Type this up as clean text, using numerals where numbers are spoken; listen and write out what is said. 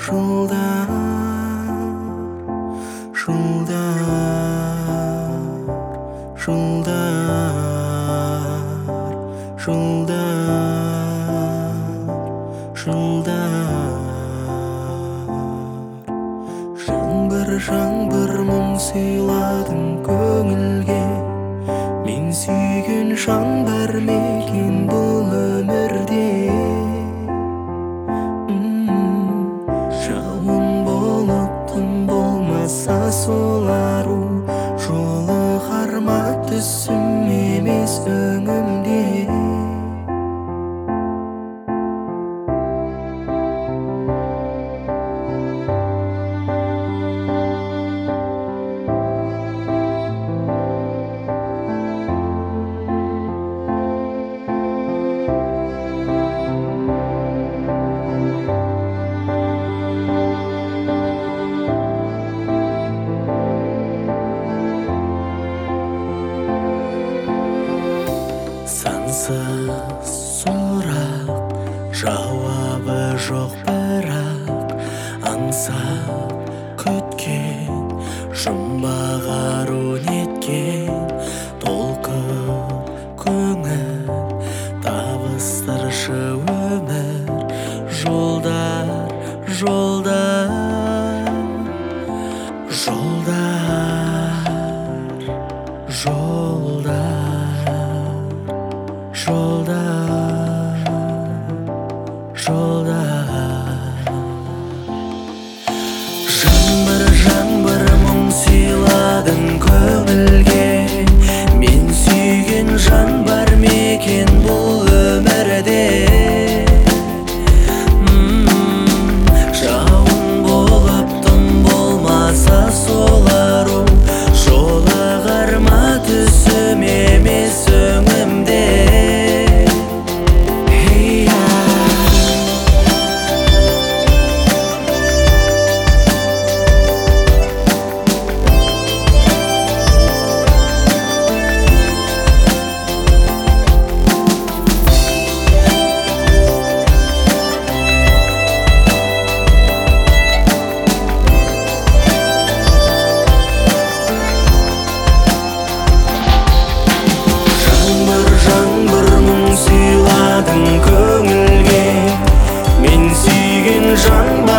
Жылдар, жылдар, жылдар, жылдар, жылдар. Жаңбыр мұң сыйладың көңілге, мен сүйген жан бар ма екен бұл өмірде? Жауын болып күн болмаса сол ару, жолығар ма түсім емес өңімде? Сансыз сұрақ, жауабы жоқ бірақ, аңсап күткен, жұмбақ ару неткен, толқып көңіл табыстыршы өмір. Жолдар, жолдар, жолдар, жолдар, жолдар. Жаңбыр мұң сыйладың көңілге, мен сүйген жан бар ма екен бұл өмірде? Жауын болып тым болмаса сол ару, жолығар ма түсім емес өңімде? Көңілге, мен сүйген жан